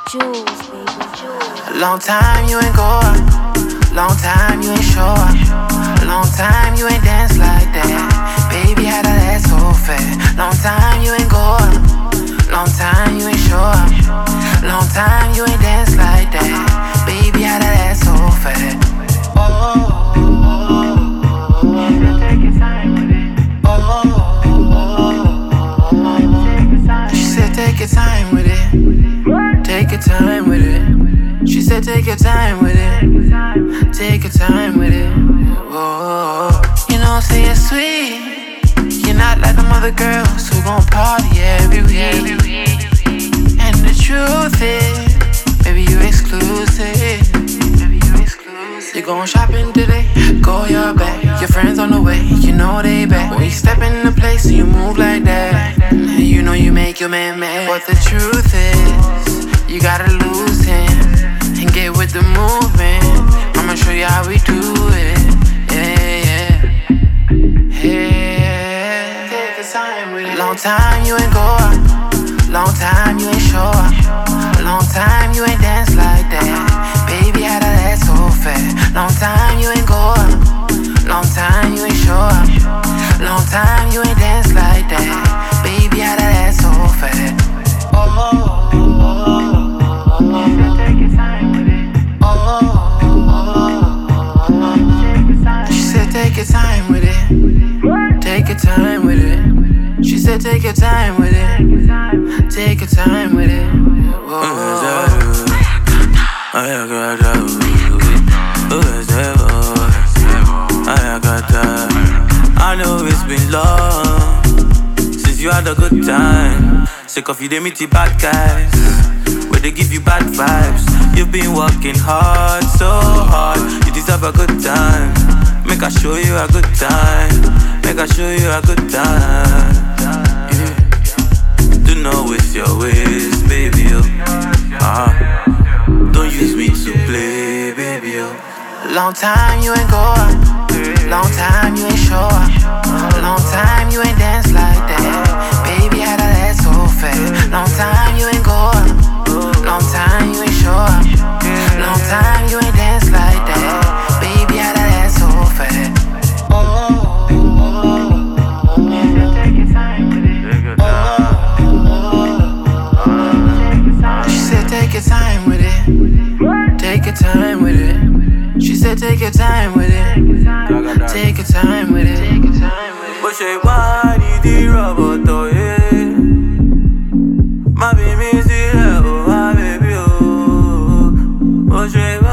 Jules, baby, Jules. A long time you ain't go up. Long time you ain't show up. A long time you ain't dance like that. Baby, how that ass so fat. Long time you ain't go up. Long time you ain't show up. Long time you ain't dance like that. Baby, how that ass so fat. Take your time with it. She said take your time with it. Take your time with it. She said take your time with it. Take your time with it. Oh, you know, say it's sweet. You're not like them other girls who gon' party every week. And the truth is, baby, you exclusive. You gon' shopping today, go your back. Your friends on the way, you know they back. When you step in the place and you move like that, you know you make your man mad. But the truth is, you gotta lose him and get with the movement. I'ma show you how we do it. Yeah. Take your time with it. Long time you ain't go up. Long time you ain't show up. Long time you ain't dance like that. Baby, how that ass so fat. Long time you ain't go up. Long time you ain't show up. Long time you ain't dance like that. Baby, how that ass so fat. Take your time with it. She said take your time with it. Take your time with it. She said take your time with it. Take your time with it. I know it's been long since you had a good time. Sick of you, they meet the bad guys where they give you bad vibes. You've been working hard, so hard. You deserve a good time. Make I show you a good time. Make I show you a good time. Yeah. Do not waste your ways, baby. Don't use me to play, baby. Long time you ain't go up. Long time you ain't show up. Long time you ain't dance like that. Baby, how that ass so fat. Long time you ain't go up. Long time you ain't show up. Long time you ain't dance like that. Baby, how that ass so fat. Take your time with it. She said take your time with it. Take your time with it. She said take your time with it. Take your time with it. But she want the robot, oh yeah. My baby, see her, oh my baby, oh. But she